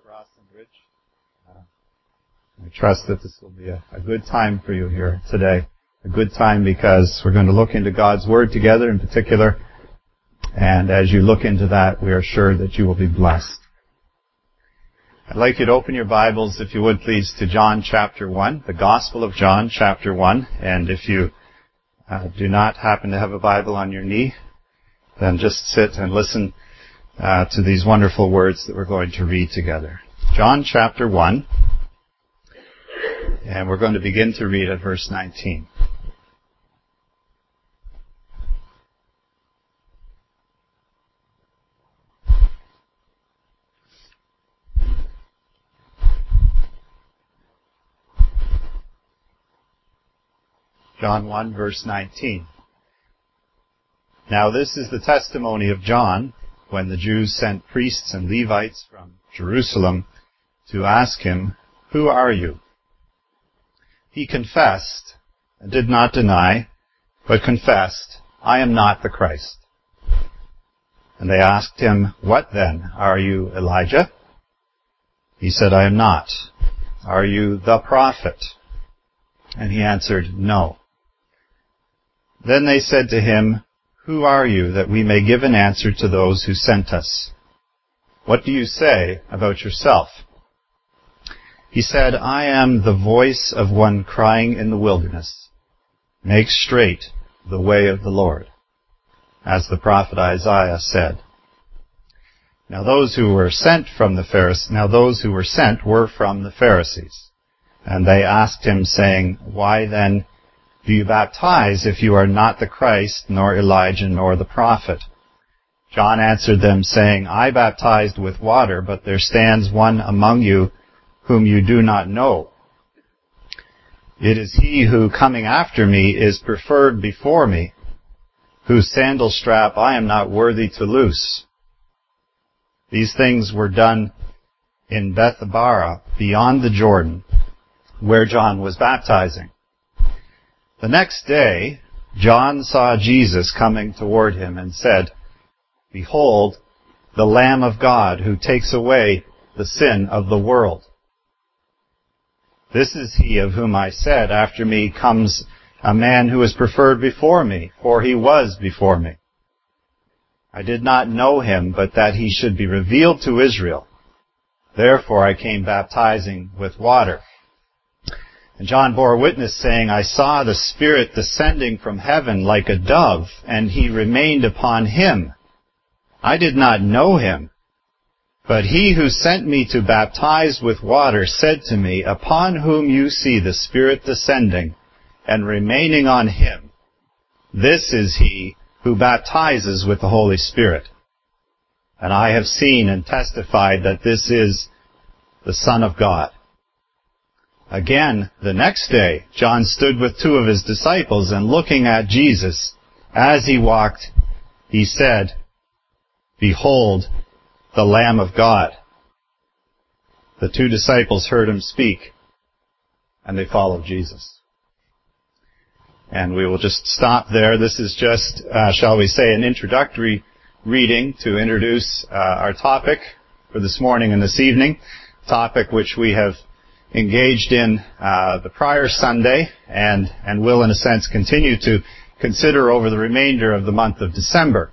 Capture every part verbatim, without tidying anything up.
Ross and Rich. Uh, I trust that this will be a, a good time for you here today. A good time because we're going to look into God's Word together in particular. And as you look into that, we are sure that you will be blessed. I'd like you to open your Bibles, if you would please, to John chapter one, the Gospel of John chapter one. And if you uh, do not happen to have a Bible on your knee, then just sit and listen uh, to these wonderful words that we're going to read together. John chapter one, and we're going to begin to read at verse nineteen. John one, verse nineteen. Now this is the testimony of John when the Jews sent priests and Levites from Jerusalem to ask him, "Who are you?" He confessed and did not deny, but confessed, "I am not the Christ." And they asked him, "What then? Are you Elijah?" He said, "I am not." "Are you the prophet?" And he answered, "No." Then they said to him, "Who are you, that we may give an answer to those who sent us? What do you say about yourself?" He said, "I am the voice of one crying in the wilderness, 'Make straight the way of the Lord,' as the prophet Isaiah said." Now those who were sent from the Pharisees, now those who were sent were from the Pharisees. And they asked him, saying, "Why then do you baptize if you are not the Christ, nor Elijah, nor the prophet?" John answered them, saying, "I baptized with water, but there stands one among you whom you do not know. It is he who, coming after me, is preferred before me, whose sandal strap I am not worthy to loose." These things were done in Bethabara, beyond the Jordan, where John was baptizing. The next day, John saw Jesus coming toward him and said, "Behold, the Lamb of God who takes away the sin of the world. This is he of whom I said, after me comes a man who is preferred before me, for he was before me. I did not know him, but that he should be revealed to Israel. Therefore I came baptizing with water." And John bore witness, saying, "I saw the Spirit descending from heaven like a dove, and he remained upon him. I did not know him, but he who sent me to baptize with water said to me, 'Upon whom you see the Spirit descending and remaining on him, this is he who baptizes with the Holy Spirit.' And I have seen and testified that this is the Son of God." Again, the next day, John stood with two of his disciples, and looking at Jesus as he walked, he said, "Behold, the Lamb of God." The two disciples heard him speak, and they followed Jesus. And we will just stop there. This is just, uh, shall we say, an introductory reading to introduce uh, our topic for this morning and this evening, topic which we have engaged in uh, the prior Sunday and, and will, in a sense, continue to consider over the remainder of the month of December.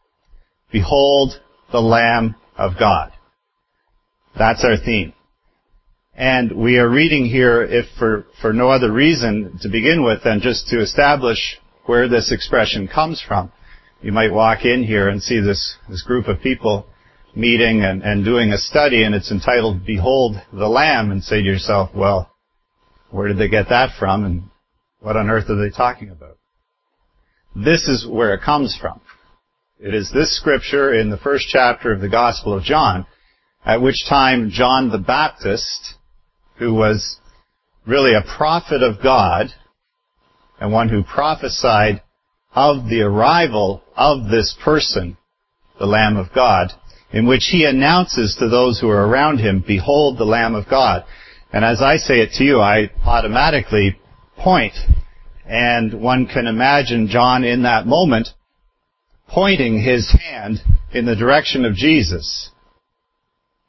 Behold the Lamb of God. That's our theme. And we are reading here, if for, for no other reason to begin with than just to establish where this expression comes from. You might walk in here and see this, this group of people meeting and, and doing a study, and it's entitled "Behold the Lamb," and say to yourself, well, where did they get that from, and what on earth are they talking about? This is where it comes from. It is this scripture in the first chapter of the Gospel of John, at which time John the Baptist, who was really a prophet of God, and one who prophesied of the arrival of this person, the Lamb of God, in which he announces to those who are around him, "Behold the Lamb of God." And as I say it to you, I automatically point, and one can imagine John in that moment pointing his hand in the direction of Jesus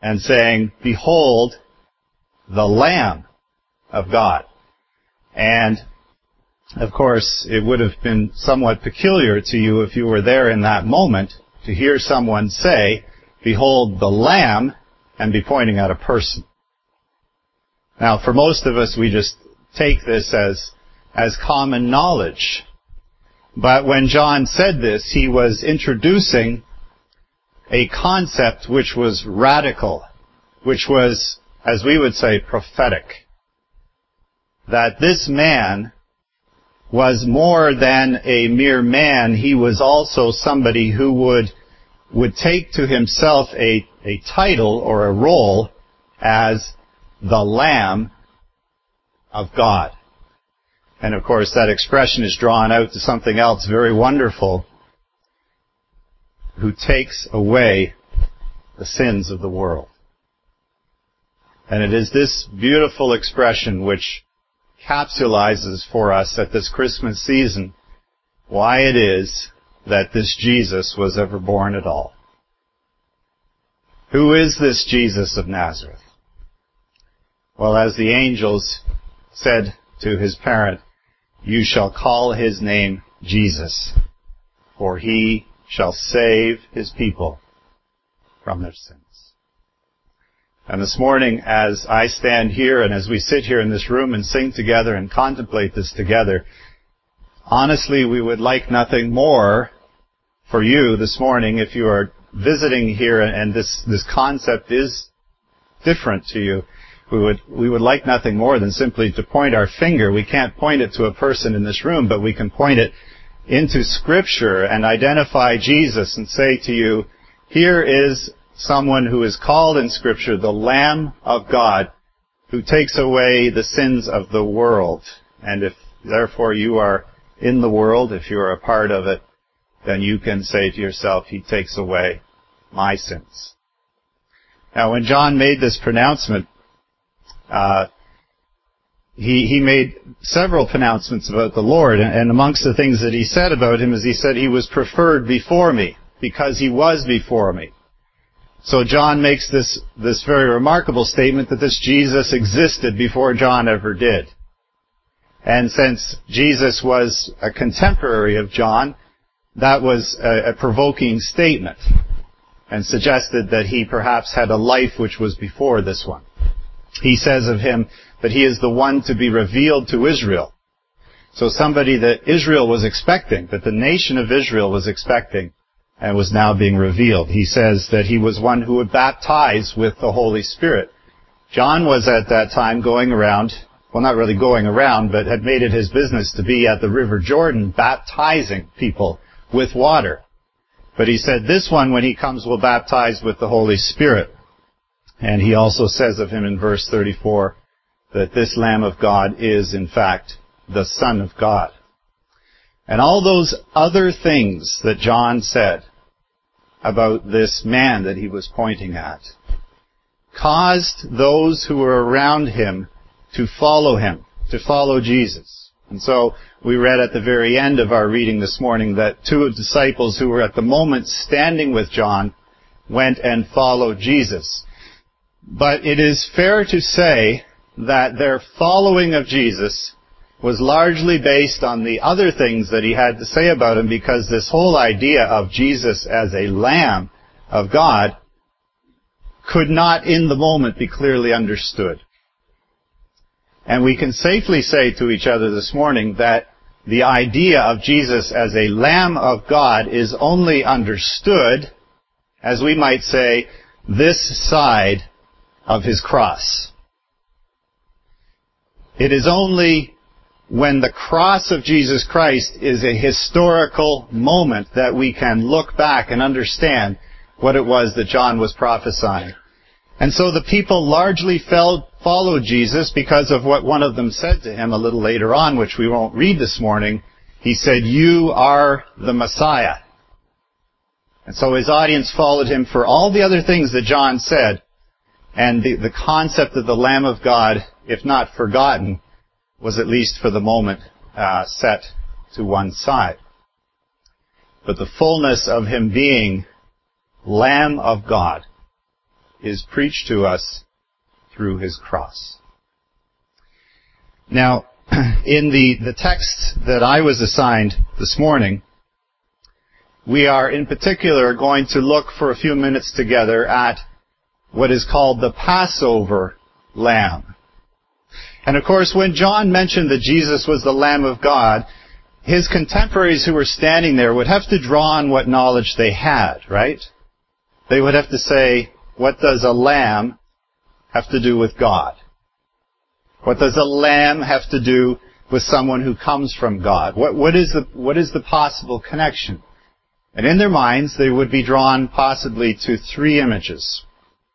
and saying, "Behold, the Lamb of God." And, of course, it would have been somewhat peculiar to you if you were there in that moment to hear someone say, "Behold, the Lamb," and be pointing at a person. Now, for most of us, we just take this as, as common knowledge. But when John said this, he was introducing a concept which was radical, which was, as we would say, prophetic. That this man was more than a mere man. He was also somebody who would, would take to himself a, a title or a role as the Lamb of God. And of course that expression is drawn out to something else very wonderful, who takes away the sins of the world. And it is this beautiful expression which capsulizes for us at this Christmas season why it is that this Jesus was ever born at all. Who is this Jesus of Nazareth? Well, as the angels said to his parent, "You shall call his name Jesus, for he shall save his people from their sins." And this morning, as I stand here and as we sit here in this room and sing together and contemplate this together, honestly, we would like nothing more for you this morning, if you are visiting here and this, this concept is different to you. We would, we would like nothing more than simply to point our finger. We can't point it to a person in this room, but we can point it into Scripture and identify Jesus and say to you, here is someone who is called in Scripture the Lamb of God, who takes away the sins of the world. And if therefore you are in the world, if you are a part of it, then you can say to yourself, he takes away my sins. Now, when John made this pronouncement, uh, he, he made several pronouncements about the Lord, and, and amongst the things that he said about him is he said he was preferred before me, because he was before me. So John makes this, this very remarkable statement that this Jesus existed before John ever did. And since Jesus was a contemporary of John, that was a, a provoking statement and suggested that he perhaps had a life which was before this one. He says of him that he is the one to be revealed to Israel. So somebody that Israel was expecting, that the nation of Israel was expecting, and was now being revealed. He says that he was one who would baptize with the Holy Spirit. John was at that time going around, well, not really going around, but had made it his business to be at the River Jordan baptizing people with water. But he said this one, when he comes, will baptize with the Holy Spirit. And he also says of him in verse thirty-four that this Lamb of God is, in fact, the Son of God. And all those other things that John said about this man that he was pointing at caused those who were around him to follow him, to follow Jesus. And so we read at the very end of our reading this morning that two disciples who were at the moment standing with John went and followed Jesus. But it is fair to say that their following of Jesus was largely based on the other things that he had to say about him, because this whole idea of Jesus as a Lamb of God could not in the moment be clearly understood. And we can safely say to each other this morning that the idea of Jesus as a Lamb of God is only understood, as we might say, this side of his cross. It is only when the cross of Jesus Christ is a historical moment that we can look back and understand what it was that John was prophesying. And so the people largely fell, followed Jesus because of what one of them said to him a little later on, which we won't read this morning. He said, "You are the Messiah." And so his audience followed him for all the other things that John said, and the, the concept of the Lamb of God, if not forgotten, was at least for the moment uh, set to one side. But the fullness of him being Lamb of God is preached to us through his cross. Now, in the, the text that I was assigned this morning, we are in particular going to look for a few minutes together at what is called the Passover lamb. And of course, when John mentioned that Jesus was the Lamb of God, his contemporaries who were standing there would have to draw on what knowledge they had, right? They would have to say, what does a lamb have to do with God? What does a lamb have to do with someone who comes from God? What, what is the, what is the possible connection? And in their minds, they would be drawn possibly to three images.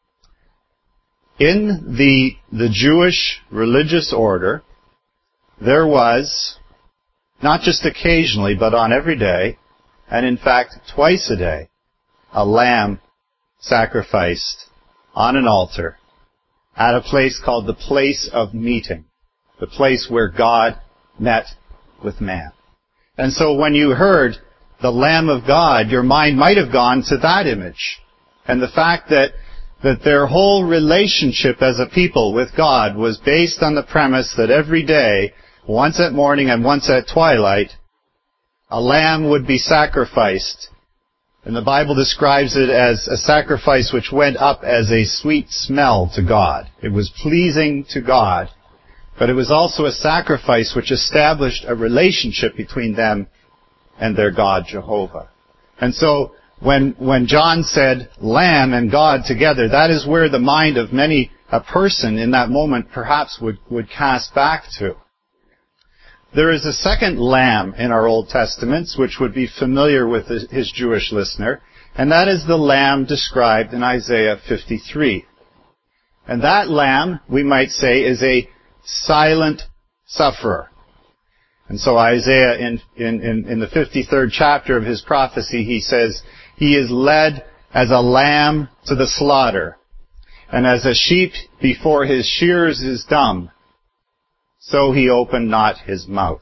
In the, the Jewish religious order, there was, not just occasionally, but on every day, and in fact twice a day, a lamb sacrificed on an altar at a place called the place of meeting, the place where God met with man. And so when you heard the Lamb of God, your mind might have gone to that image. And the fact that, that their whole relationship as a people with God was based on the premise that every day, once at morning and once at twilight, a lamb would be sacrificed. And the Bible describes it as a sacrifice which went up as a sweet smell to God. It was pleasing to God, but it was also a sacrifice which established a relationship between them and their God, Jehovah. And so, when, when John said lamb and God together, that is where the mind of many a person in that moment perhaps would, would cast back to. There is a second lamb in our Old Testaments, which would be familiar with his Jewish listener, and that is the lamb described in Isaiah fifty-three. And that lamb, we might say, is a silent sufferer. And so Isaiah, in, in, in the fifty-third chapter of his prophecy, he says, he is led as a lamb to the slaughter, and as a sheep before his shearers is dumb, so he opened not his mouth.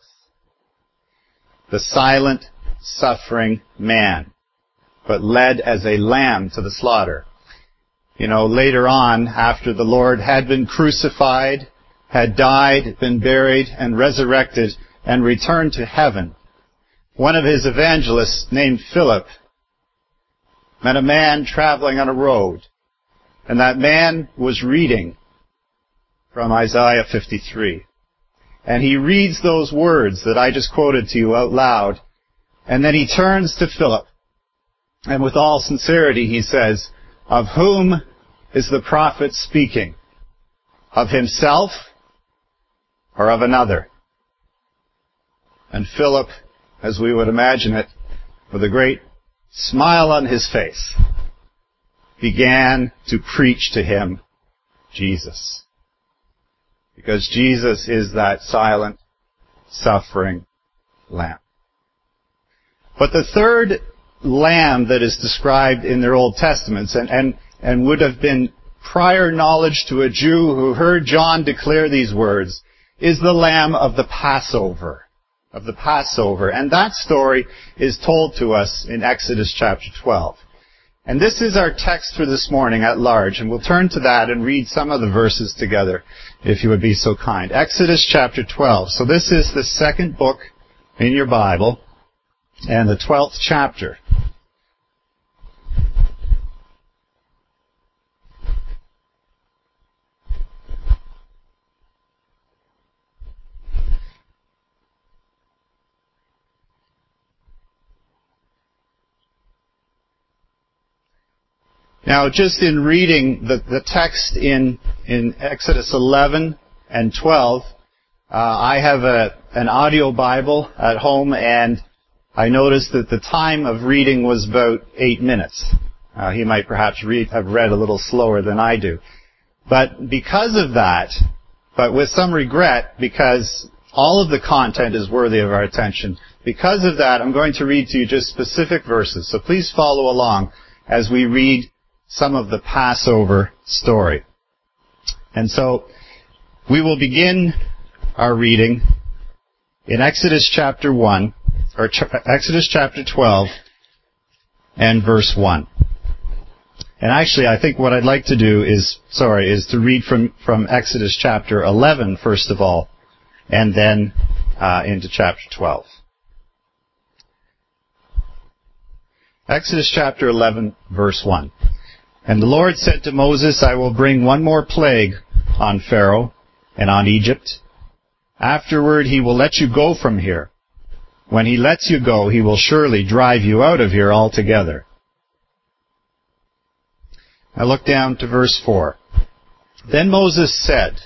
The silent, suffering man, but led as a lamb to the slaughter. You know, later on, after the Lord had been crucified, had died, been buried, and resurrected, and returned to heaven, one of his evangelists named Philip met a man traveling on a road, and that man was reading from Isaiah fifty-three. And he reads those words that I just quoted to you out loud, and then he turns to Philip, and with all sincerity he says, of whom is the prophet speaking? Of himself or of another? And Philip, as we would imagine it, with a great smile on his face, began to preach to him Jesus. Because Jesus is that silent, suffering lamb. But the third lamb that is described in their Old Testaments, and, and, and would have been prior knowledge to a Jew who heard John declare these words, is the lamb of the Passover. Of the Passover. And that story is told to us in Exodus chapter twelve. And this is our text for this morning at large, and we'll turn to that and read some of the verses together, if you would be so kind. Exodus chapter twelve. So this is the second book in your Bible, and the twelfth chapter. Now, just in reading the, the text in, in Exodus eleven and twelve, uh, I have a, an audio Bible at home, and I noticed that the time of reading was about eight minutes. Uh, he might perhaps read, have read a little slower than I do. But because of that, but with some regret, because all of the content is worthy of our attention, because of that, I'm going to read to you just specific verses. So please follow along as we read some of the Passover story. And so we will begin our reading in Exodus chapter one, or ch- Exodus chapter twelve and verse one. And actually, I think what I'd like to do is, sorry, is to read from, from Exodus chapter eleven, first of all, and then uh, into chapter twelve. Exodus chapter eleven, verse one. And the Lord said to Moses, I will bring one more plague on Pharaoh and on Egypt. Afterward he will let you go from here. When he lets you go, he will surely drive you out of here altogether. Now look down to verse four. Then Moses said,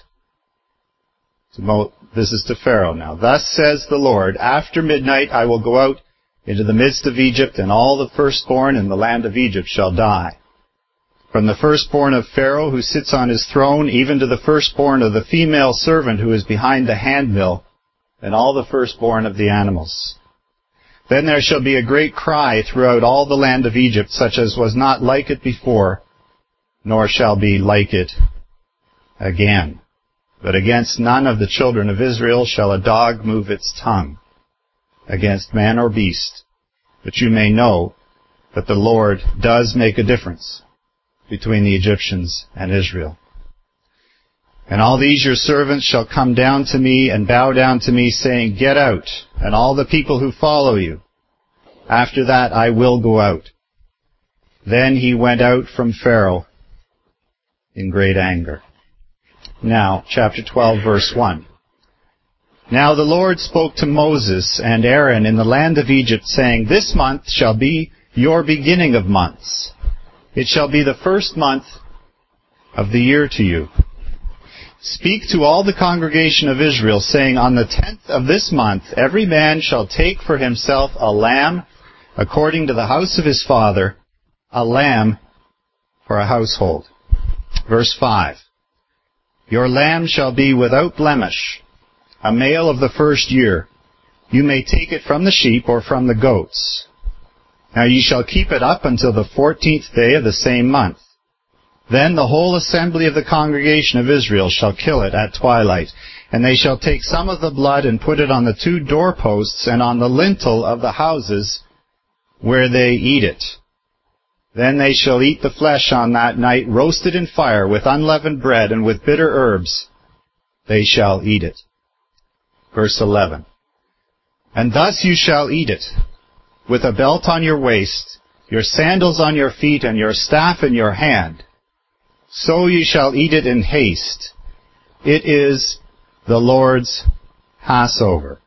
to Mo, this is to Pharaoh now, Thus says the Lord, after midnight I will go out into the midst of Egypt, and all the firstborn in the land of Egypt shall die. From the firstborn of Pharaoh who sits on his throne, even to the firstborn of the female servant who is behind the handmill, and all the firstborn of the animals. Then there shall be a great cry throughout all the land of Egypt, such as was not like it before, nor shall be like it again. But against none of the children of Israel shall a dog move its tongue, against man or beast, that you may know that the Lord does make a difference between the Egyptians and Israel. And all these your servants shall come down to me and bow down to me, saying, Get out, and all the people who follow you. After that I will go out. Then he went out from Pharaoh in great anger. Now, chapter twelve, verse one. Now the Lord spoke to Moses and Aaron in the land of Egypt, saying, This month shall be your beginning of months. It shall be the first month of the year to you. Speak to all the congregation of Israel, saying, On the tenth of this month every man shall take for himself a lamb according to the house of his father, a lamb for a household. Verse five. Your lamb shall be without blemish, a male of the first year. You may take it from the sheep or from the goats. Now ye shall keep it up until the fourteenth day of the same month. Then the whole assembly of the congregation of Israel shall kill it at twilight, and they shall take some of the blood and put it on the two doorposts and on the lintel of the houses where they eat it. Then they shall eat the flesh on that night, roasted in fire, with unleavened bread and with bitter herbs. They shall eat it. Verse eleven. And thus you shall eat it, with a belt on your waist, your sandals on your feet, and your staff in your hand. So you shall eat it in haste. It is the Lord's Passover.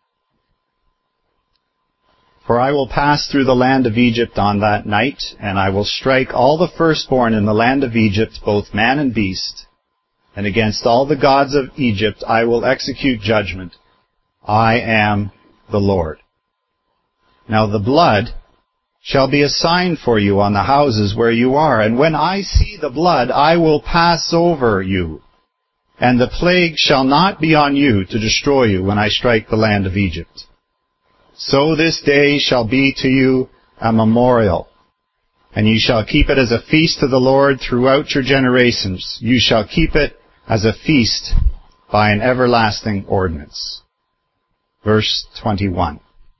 For I will pass through the land of Egypt on that night, and I will strike all the firstborn in the land of Egypt, both man and beast, and against all the gods of Egypt I will execute judgment. I am the Lord. Now the blood shall be a sign for you on the houses where you are, and when I see the blood, I will pass over you, and the plague shall not be on you to destroy you when I strike the land of Egypt. So this day shall be to you a memorial, and you shall keep it as a feast to the Lord throughout your generations. You shall keep it as a feast by an everlasting ordinance. Verse twenty-one.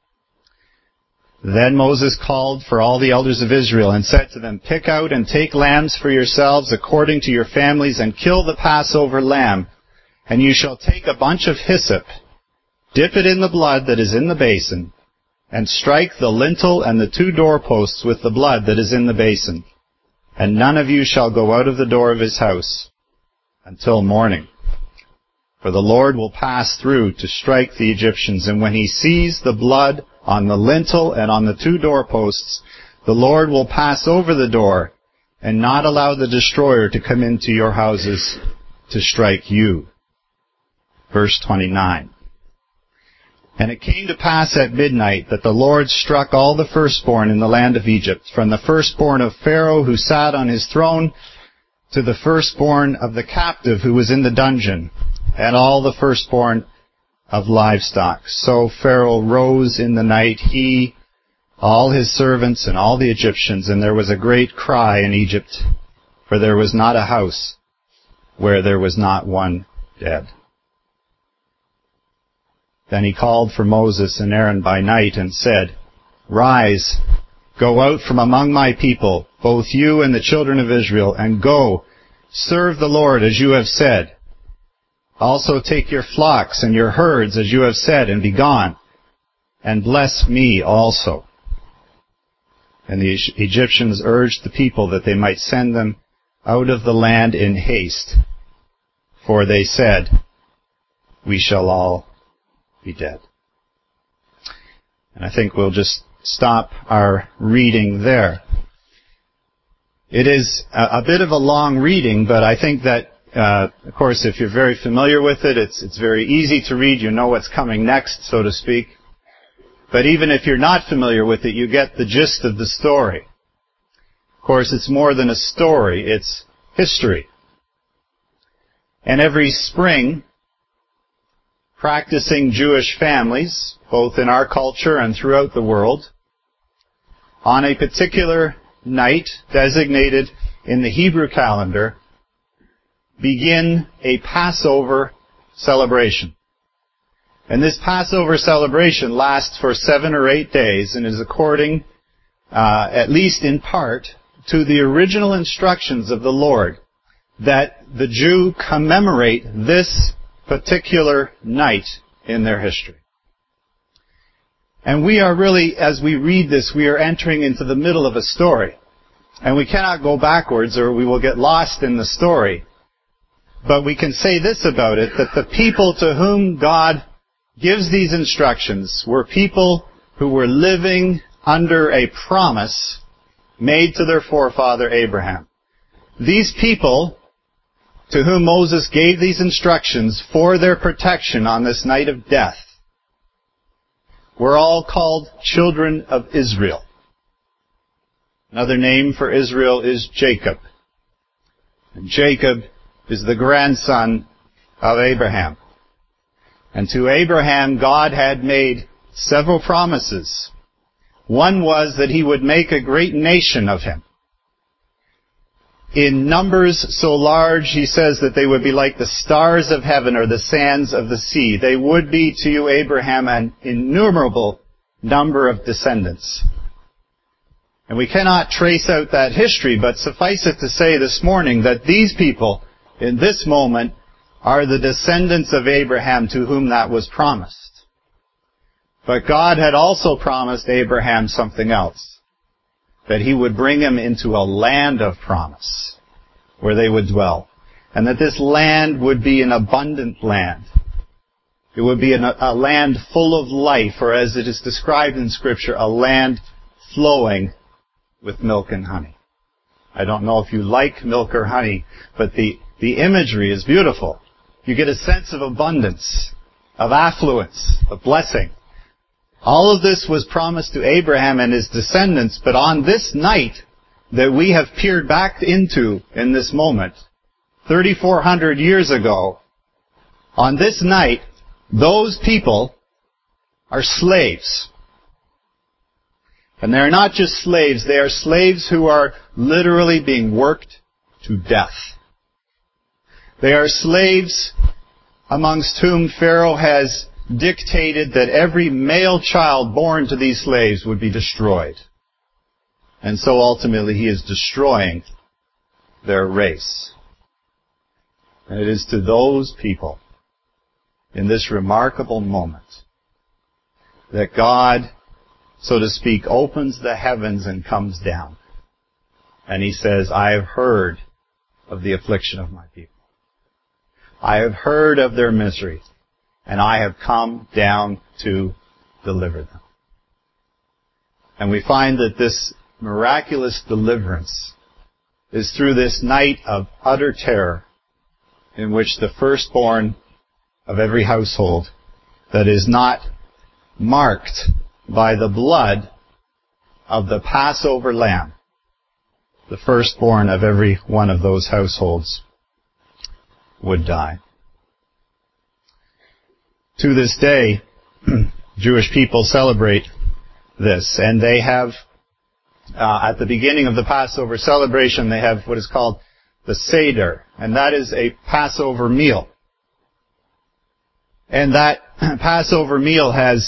Then Moses called for all the elders of Israel and said to them, Pick out and take lambs for yourselves according to your families, and kill the Passover lamb. And you shall take a bunch of hyssop, dip it in the blood that is in the basin, and strike the lintel and the two doorposts with the blood that is in the basin. And none of you shall go out of the door of his house until morning. For the Lord will pass through to strike the Egyptians, and when he sees the blood on the lintel and on the two doorposts, the Lord will pass over the door and not allow the destroyer to come into your houses to strike you. Verse twenty-nine. And it came to pass at midnight that the Lord struck all the firstborn in the land of Egypt, from the firstborn of Pharaoh who sat on his throne to the firstborn of the captive who was in the dungeon, and all the firstborn of livestock. So Pharaoh rose in the night, he, all his servants, and all the Egyptians, and there was a great cry in Egypt, for there was not a house where there was not one dead. Then he called for Moses and Aaron by night and said, Rise, Go out from among my people, both you and the children of Israel, and go, serve the Lord as you have said. Also take your flocks and your herds as you have said, and be gone, and bless me also." And the Egyptians urged the people that they might send them out of the land in haste, for they said, "We shall all be dead." And I think we'll just stop our reading there. It is a, a bit of a long reading, but I think that, uh, of course, if you're very familiar with it, it's, it's very easy to read. You know what's coming next, so to speak. But even if you're not familiar with it, you get the gist of the story. Of course, it's more than a story. It's history. And every spring, practicing Jewish families, both in our culture and throughout the world, on a particular night designated in the Hebrew calendar, begin a Passover celebration. And this Passover celebration lasts for seven or eight days and is according, uh, at least in part, to the original instructions of the Lord, that the Jew commemorate this particular night in their history. And we are really, as we read this, we are entering into the middle of a story. And we cannot go backwards or we will get lost in the story. But we can say this about it, that the people to whom God gives these instructions were people who were living under a promise made to their forefather Abraham. These people to whom Moses gave these instructions for their protection on this night of death were all called children of Israel. Another name for Israel is Jacob. And Jacob is the grandson of Abraham. And to Abraham, God had made several promises. One was that he would make a great nation of him. In numbers so large, he says that they would be like the stars of heaven or the sands of the sea. They would be to you, Abraham, an innumerable number of descendants. And we cannot trace out that history, but suffice it to say this morning that these people, in this moment, are the descendants of Abraham to whom that was promised. But God had also promised Abraham something else, that he would bring him into a land of promise where they would dwell, and that this land would be an abundant land. It would be an, a land full of life, or as it is described in Scripture, a land flowing with milk and honey. I don't know if you like milk or honey, but the, the imagery is beautiful. You get a sense of abundance, of affluence, of blessing. All of this was promised to Abraham and his descendants, but on this night that we have peered back into in this moment, thirty-four hundred years ago, on this night, those people are slaves. And they're not just slaves, they are slaves who are literally being worked to death. They are slaves amongst whom Pharaoh has dictated that every male child born to these slaves would be destroyed. And so ultimately he is destroying their race. And it is to those people in this remarkable moment that God, so to speak, opens the heavens and comes down. And he says, I have heard of the affliction of my people. I have heard of their misery, and I have come down to deliver them. And we find that this miraculous deliverance is through this night of utter terror in which the firstborn of every household that is not marked by the blood of the Passover lamb, the firstborn of every one of those households, would die. To this day, Jewish people celebrate this, and they have, uh, at the beginning of the Passover celebration, they have what is called the Seder, and that is a Passover meal. And that Passover meal has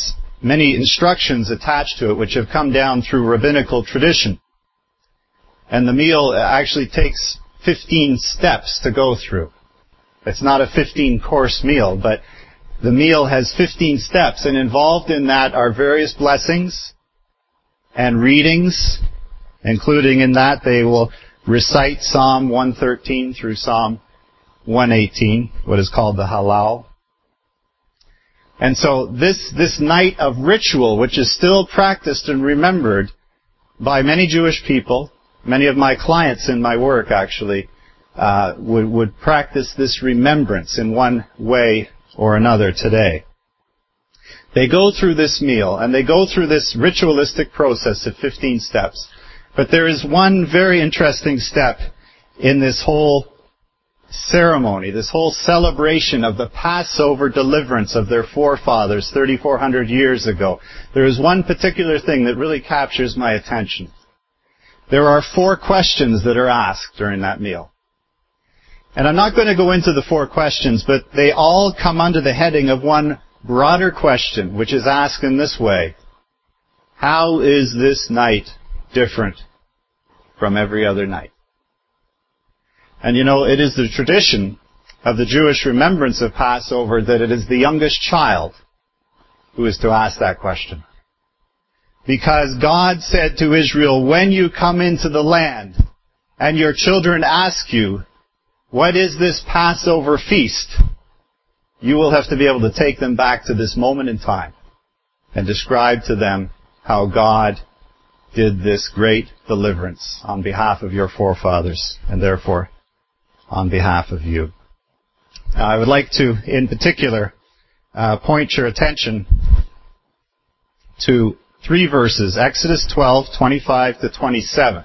many instructions attached to it which have come down through rabbinical tradition. And the meal actually takes fifteen steps to go through. It's not a fifteen-course meal, but the meal has fifteen steps, and involved in that are various blessings and readings, including in that they will recite Psalm one thirteen through Psalm one eighteen, what is called the Hallel. And so this, this night of ritual, which is still practiced and remembered by many Jewish people, many of my clients in my work actually, uh, would, would practice this remembrance in one way or another today. They go through this meal, and they go through this ritualistic process of fifteen steps. But there is one very interesting step in this whole ceremony, this whole celebration of the Passover deliverance of their forefathers thirty-four hundred years ago. There is one particular thing that really captures my attention. There are four questions that are asked during that meal. And I'm not going to go into the four questions, but they all come under the heading of one broader question, which is asked in this way: how is this night different from every other night? And you know, it is the tradition of the Jewish remembrance of Passover that it is the youngest child who is to ask that question. Because God said to Israel, when you come into the land and your children ask you, what is this Passover feast? You will have to be able to take them back to this moment in time and describe to them how God did this great deliverance on behalf of your forefathers, and therefore on behalf of you. Now, I would like to, in particular, uh, point your attention to three verses, Exodus twelve, twenty-five to twenty-seven.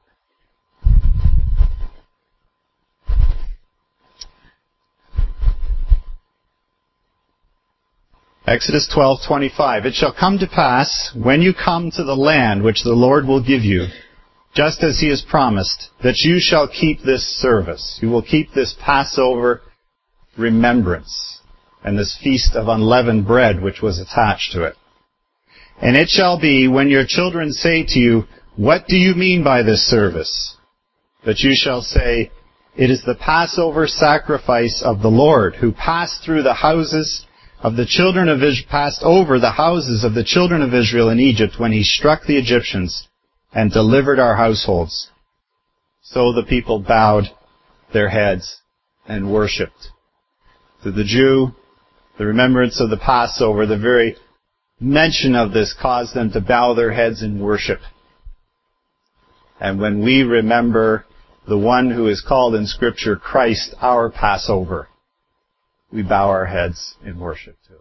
Exodus twelve twenty-five. It shall come to pass, when you come to the land which the Lord will give you, just as He has promised, that you shall keep this service. You will keep this Passover remembrance and this feast of unleavened bread which was attached to it. And it shall be, when your children say to you, what do you mean by this service? That you shall say, it is the Passover sacrifice of the Lord, who passed through the houses of the children of Israel, passed over the houses of the children of Israel in Egypt when He struck the Egyptians and delivered our households. So the people bowed their heads and worshipped. To the Jew, the remembrance of the Passover, the very mention of this caused them to bow their heads in worship. And when we remember the one who is called in Scripture Christ, our Passover, we bow our heads in worship too.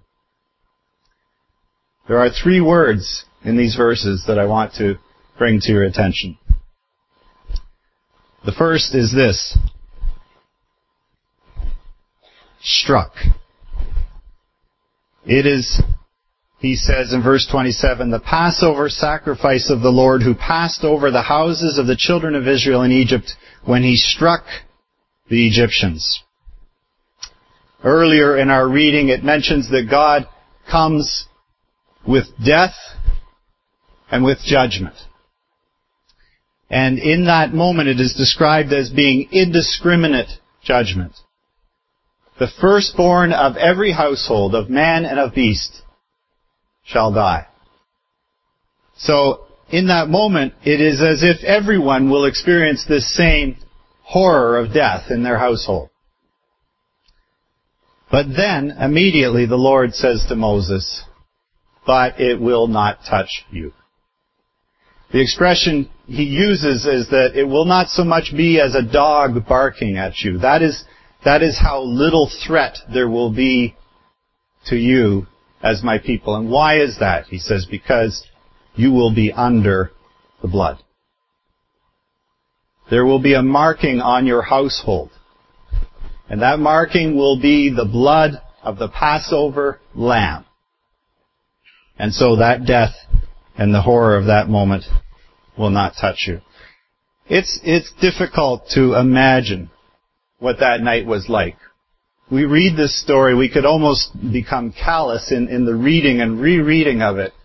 There are three words in these verses that I want to bring to your attention. The first is this: struck. It is, he says in verse twenty-seven, the Passover sacrifice of the Lord, who passed over the houses of the children of Israel in Egypt when He struck the Egyptians. Earlier in our reading, it mentions that God comes with death and with judgment. And in that moment, it is described as being indiscriminate judgment. The firstborn of every household, of man and of beast, shall die. So, in that moment, it is as if everyone will experience this same horror of death in their household. But then, immediately, the Lord says to Moses, but it will not touch you. The expression he uses is that it will not so much be as a dog barking at you. That is, that is how little threat there will be to you as my people. And why is that? He says, because you will be under the blood. There will be a marking on your household. And that marking will be the blood of the Passover lamb. And so that death and the horror of that moment will not touch you. It's, it's difficult to imagine what that night was like. We read this story, we could almost become callous in, in the reading and rereading of it.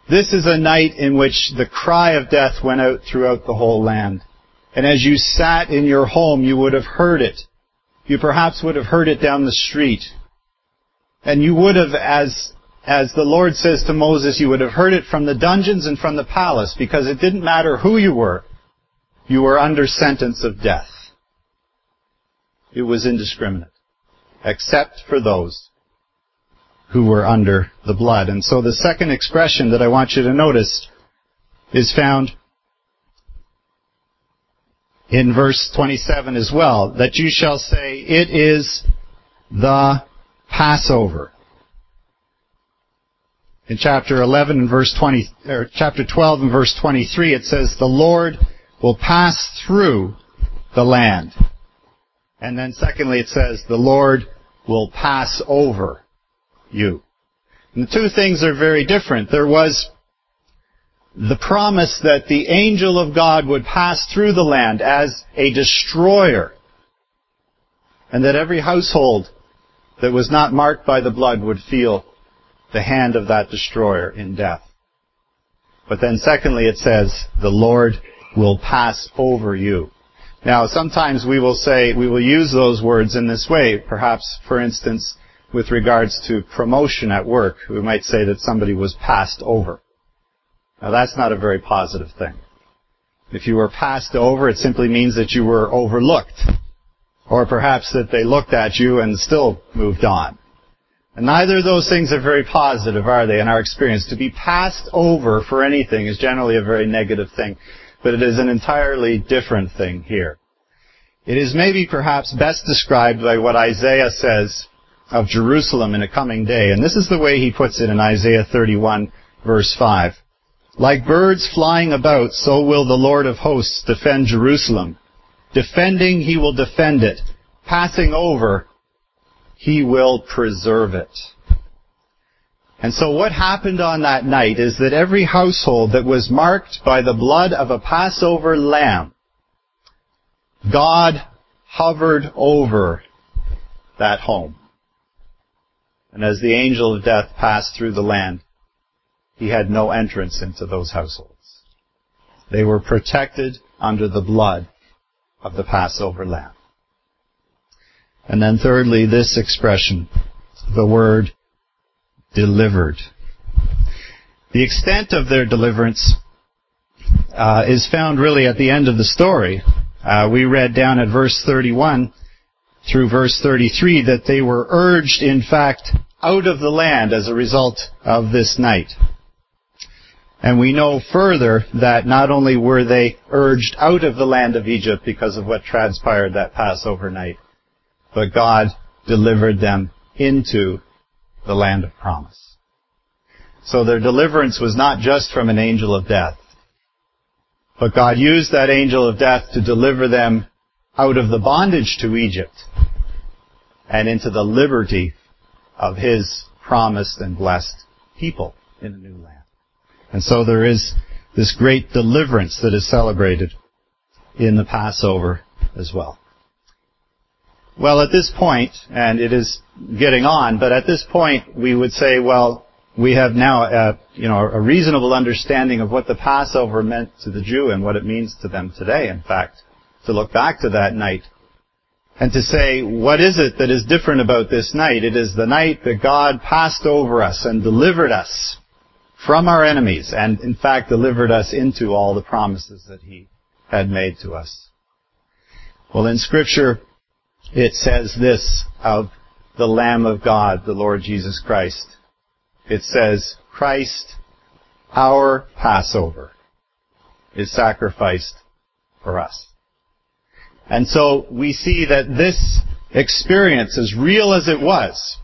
This is a night in which the cry of death went out throughout the whole land. And as you sat in your home, you would have heard it. You perhaps would have heard it down the street. And you would have, as, as the Lord says to Moses, you would have heard it from the dungeons and from the palace, because it didn't matter who you were. You were under sentence of death. It was indiscriminate, except for those who were under the blood. And so the second expression that I want you to notice is found in verse twenty-seven as well, that you shall say, it is the Passover. In chapter eleven and verse twenty, or chapter twelve and verse twenty-three, it says, the Lord will pass through the land. And then secondly, it says, the Lord will pass over you. And the two things are very different. There was the promise that the angel of God would pass through the land as a destroyer, and that every household that was not marked by the blood would feel the hand of that destroyer in death. But then secondly, it says, the Lord will pass over you. Now, sometimes we will say, we will use those words in this way, perhaps, for instance, with regards to promotion at work. We might say that somebody was passed over. Now, that's not a very positive thing. If you were passed over, it simply means that you were overlooked. Or perhaps that they looked at you and still moved on. And neither of those things are very positive, are they, in our experience? To be passed over for anything is generally a very negative thing. But it is an entirely different thing here. It is maybe perhaps best described by what Isaiah says of Jerusalem in a coming day. And this is the way he puts it in Isaiah thirty-one, verse five. Like birds flying about, so will the Lord of hosts defend Jerusalem. Defending, he will defend it. Passing over, he will preserve it. And so what happened on that night is that every household that was marked by the blood of a Passover lamb, God hovered over that home. And as the angel of death passed through the land, he had no entrance into those households. They were protected under the blood of the Passover lamb. And then thirdly, this expression, the word delivered. The extent of their deliverance uh, is found really at the end of the story. Uh, we read down at verse thirty-one through verse thirty-three that they were urged, in fact, out of the land as a result of this night. And we know further that not only were they urged out of the land of Egypt because of what transpired that Passover night, but God delivered them into the land of promise. So their deliverance was not just from an angel of death, but God used that angel of death to deliver them out of the bondage to Egypt and into the liberty of His promised and blessed people in a new land. And so there is this great deliverance that is celebrated in the Passover as well. Well, at this point, and it is getting on, but at this point we would say, well, we have now a, you know, a reasonable understanding of what the Passover meant to the Jew and what it means to them today, in fact, to look back to that night and to say, what is it that is different about this night? It is the night that God passed over us and delivered us from our enemies and, in fact, delivered us into all the promises that He had made to us. Well, in Scripture, it says this of the Lamb of God, the Lord Jesus Christ. It says, Christ, our Passover, is sacrificed for us. And so we see that this experience, as real as it was,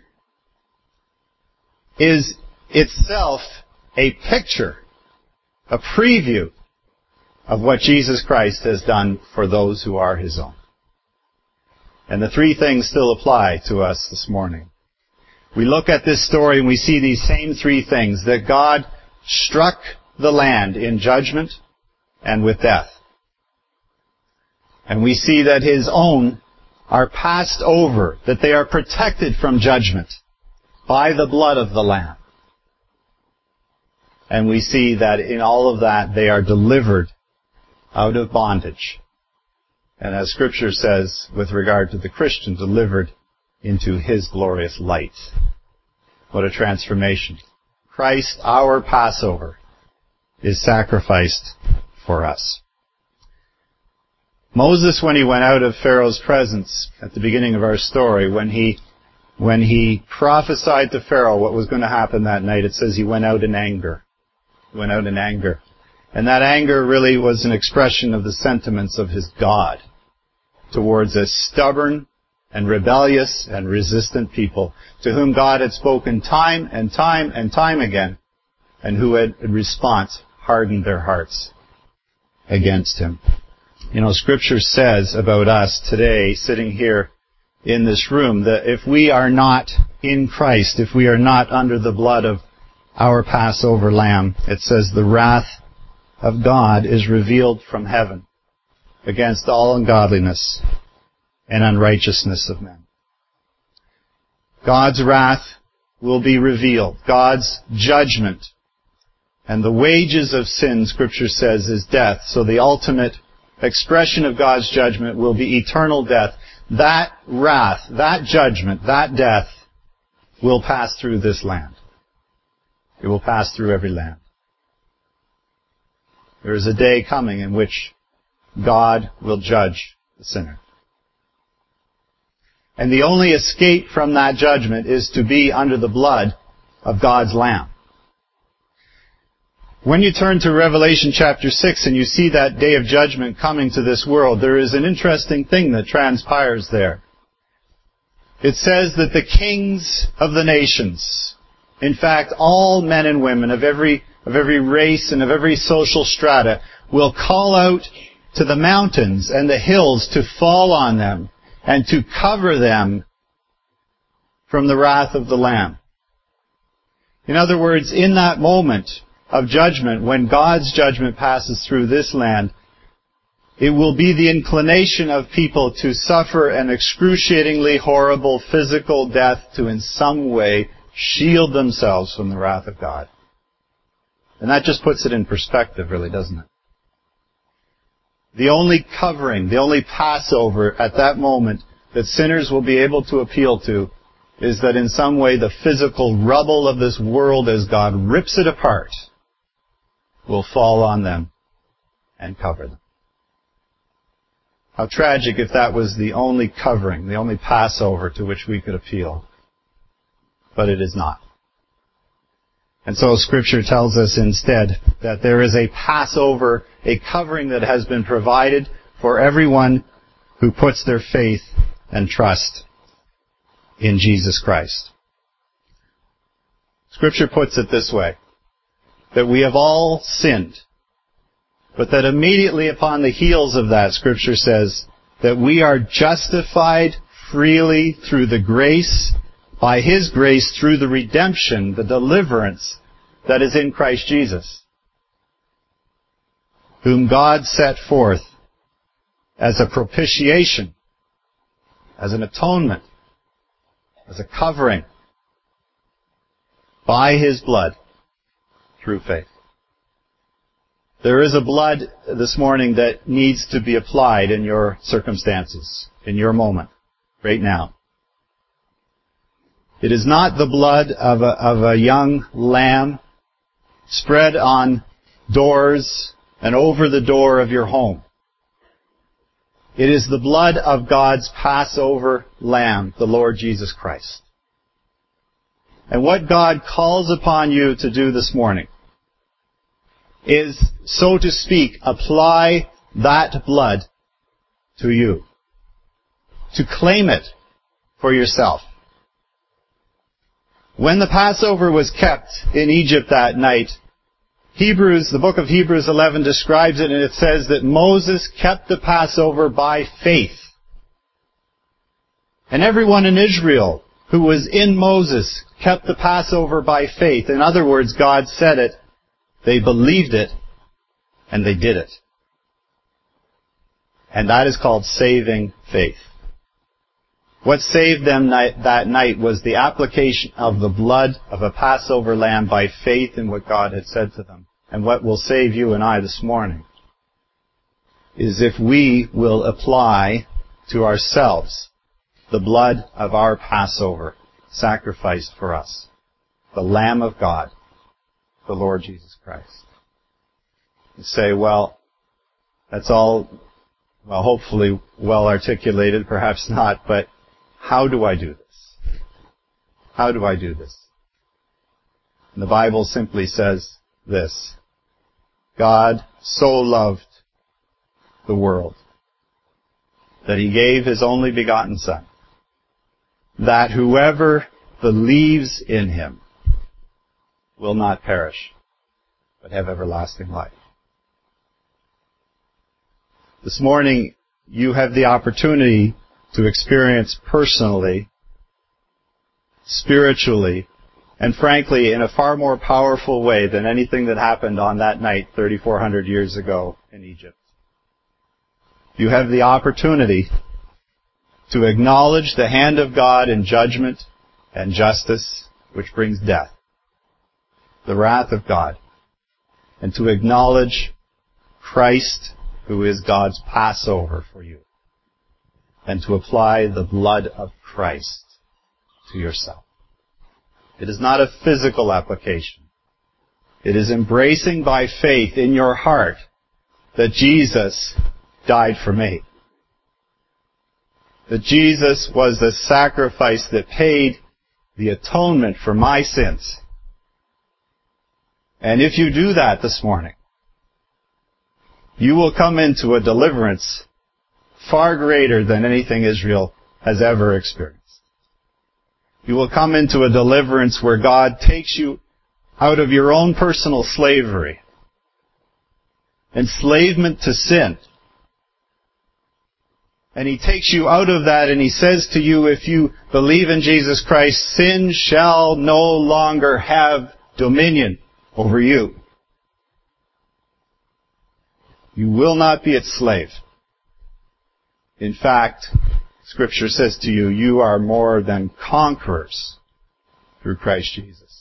is itself a picture, a preview of what Jesus Christ has done for those who are His own. And the three things still apply to us this morning. We look at this story and we see these same three things, that God struck the land in judgment and with death. And we see that His own are passed over, that they are protected from judgment by the blood of the Lamb. And we see that in all of that they are delivered out of bondage. And as Scripture says with regard to the Christian, delivered into His glorious light. What a transformation. Christ, our Passover, is sacrificed for us. Moses, when he went out of Pharaoh's presence at the beginning of our story, when he when he prophesied to Pharaoh what was going to happen that night, it says he went out in anger. He went out in anger. And that anger really was an expression of the sentiments of his God towards a stubborn and rebellious and resistant people to whom God had spoken time and time and time again, and who had, in response, hardened their hearts against Him. You know, Scripture says about us today, sitting here in this room, that if we are not in Christ, if we are not under the blood of our Passover Lamb, it says the wrath of God is revealed from heaven against all ungodliness and unrighteousness of men. God's wrath will be revealed. God's judgment. And the wages of sin, Scripture says, is death. So the ultimate expression of God's judgment will be eternal death. That wrath, that judgment, that death will pass through this land. It will pass through every land. There is a day coming in which God will judge the sinner. And the only escape from that judgment is to be under the blood of God's Lamb. When you turn to Revelation chapter six and you see that day of judgment coming to this world, there is an interesting thing that transpires there. It says that the kings of the nations, in fact, all men and women of every of every race and of every social strata, will call out to the mountains and the hills to fall on them and to cover them from the wrath of the Lamb. In other words, in that moment of judgment, when God's judgment passes through this land, it will be the inclination of people to suffer an excruciatingly horrible physical death to in some way shield themselves from the wrath of God. And that just puts it in perspective, really, doesn't it? The only covering, the only Passover at that moment that sinners will be able to appeal to is that in some way the physical rubble of this world, as God rips it apart, will fall on them and cover them. How tragic if that was the only covering, the only Passover to which we could appeal. But it is not. And so Scripture tells us instead that there is a Passover, a covering that has been provided for everyone who puts their faith and trust in Jesus Christ. Scripture puts it this way, that we have all sinned, but that immediately upon the heels of that, Scripture says that we are justified freely through the grace, by His grace, through the redemption, the deliverance that is in Christ Jesus, whom God set forth as a propitiation, as an atonement, as a covering, by His blood, through faith. There is a blood this morning that needs to be applied in your circumstances, in your moment, right now. It is not the blood of a, of a young lamb spread on doors and over the door of your home. It is the blood of God's Passover Lamb, the Lord Jesus Christ. And what God calls upon you to do this morning is, so to speak, apply that blood to you. To claim it for yourself. When the Passover was kept in Egypt that night, Hebrews, the book of Hebrews eleven describes it, and it says that Moses kept the Passover by faith. And everyone in Israel who was in Moses kept the Passover by faith. In other words, God said it, they believed it, and they did it. And that is called saving faith. What saved them that night was the application of the blood of a Passover lamb by faith in what God had said to them. And what will save you and I this morning is if we will apply to ourselves the blood of our Passover sacrificed for us, the Lamb of God, the Lord Jesus Christ. You say, well, that's all, well, hopefully well articulated, perhaps not, but how do I do this? How do I do this? And the Bible simply says this: God so loved the world that He gave His only begotten Son, that whoever believes in Him will not perish, but have everlasting life. This morning, you have the opportunity to experience personally, spiritually, and frankly, in a far more powerful way than anything that happened on that night thirty-four hundred years ago in Egypt. You have the opportunity to acknowledge the hand of God in judgment and justice, which brings death, the wrath of God, and to acknowledge Christ, who is God's Passover for you, and to apply the blood of Christ to yourself. It is not a physical application. It is embracing by faith in your heart that Jesus died for me. That Jesus was the sacrifice that paid the atonement for my sins. And if you do that this morning, you will come into a deliverance far greater than anything Israel has ever experienced. You will come into a deliverance where God takes you out of your own personal slavery, enslavement to sin. And He takes you out of that and He says to you, if you believe in Jesus Christ, sin shall no longer have dominion over you. You will not be its slave. In fact, Scripture says to you, you are more than conquerors through Christ Jesus.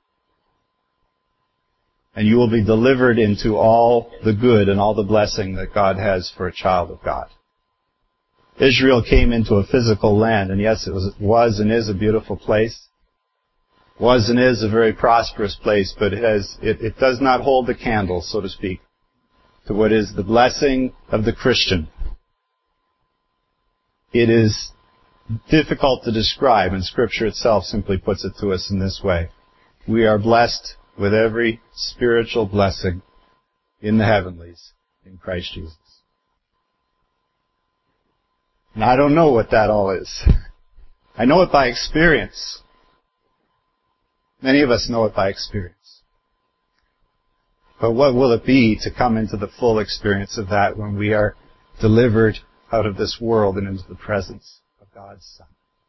And you will be delivered into all the good and all the blessing that God has for a child of God. Israel came into a physical land, and yes, it was, was and is a beautiful place. Was and is a very prosperous place, but it has, it, it does not hold the candle, so to speak, to what is the blessing of the Christian. It is difficult to describe, and Scripture itself simply puts it to us in this way. We are blessed with every spiritual blessing in the heavenlies in Christ Jesus. And I don't know what that all is. I know it by experience. Many of us know it by experience. But what will it be to come into the full experience of that when we are delivered out of this world and into the presence of God's Son?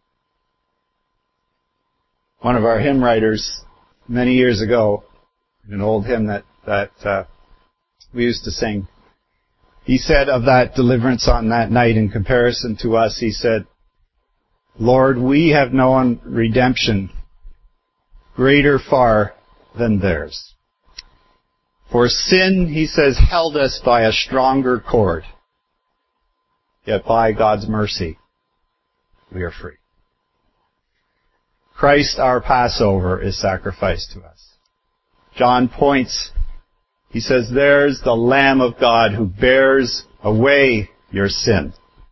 One of our hymn writers many years ago, an old hymn that, that uh, we used to sing, he said of that deliverance on that night in comparison to us, he said, Lord, we have known redemption greater far than theirs. For sin, he says, held us by a stronger cord. Yet by God's mercy, we are free. Christ, our Passover, is sacrificed to us. John points, he says, there's the Lamb of God who bears away your sin.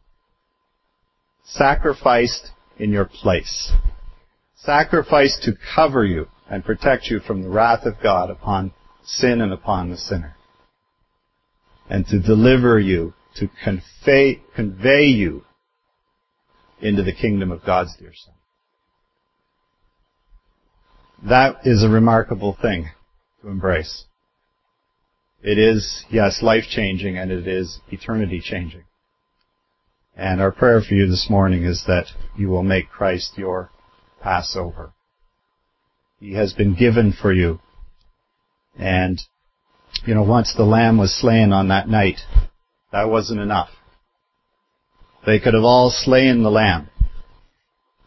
Sacrificed in your place. Sacrificed to cover you and protect you from the wrath of God upon sin and upon the sinner. And to deliver you, to convey, convey you into the kingdom of God's dear Son. That is a remarkable thing to embrace. It is, yes, life-changing, and it is eternity-changing. And our prayer for you this morning is that you will make Christ your Passover. He has been given for you. And, you know, once the lamb was slain on that night, that wasn't enough. They could have all slain the lamb.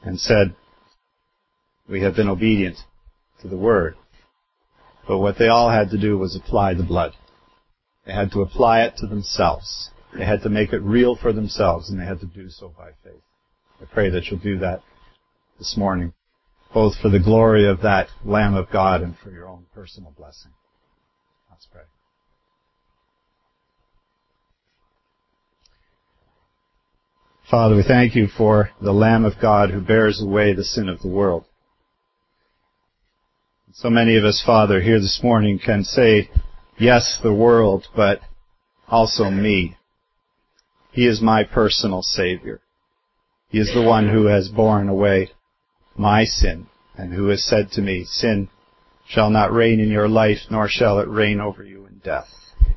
and said, we have been obedient to the word. But what they all had to do was apply the blood. They had to apply it to themselves. They had to make it real for themselves, and they had to do so by faith. I pray that you'll do that this morning, both for the glory of that Lamb of God and for your own personal blessing. Let's pray. Father, we thank you for the Lamb of God who bears away the sin of the world. So many of us, Father, here this morning can say, yes, the world, but also me. He is my personal Savior. He is the one who has borne away my sin and who has said to me, sin shall not reign in your life, nor shall it reign over you in death.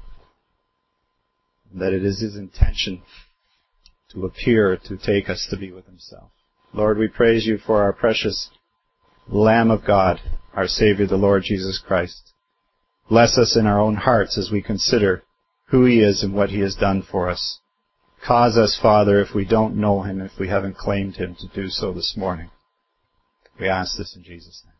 That it is His intention to appear, to take us to be with Himself. Lord, we praise you for our precious Lamb of God, our Savior, the Lord Jesus Christ. Bless us in our own hearts as we consider who He is and what He has done for us. Cause us, Father, if we don't know Him, if we haven't claimed Him, to do so this morning. We ask this in Jesus' name.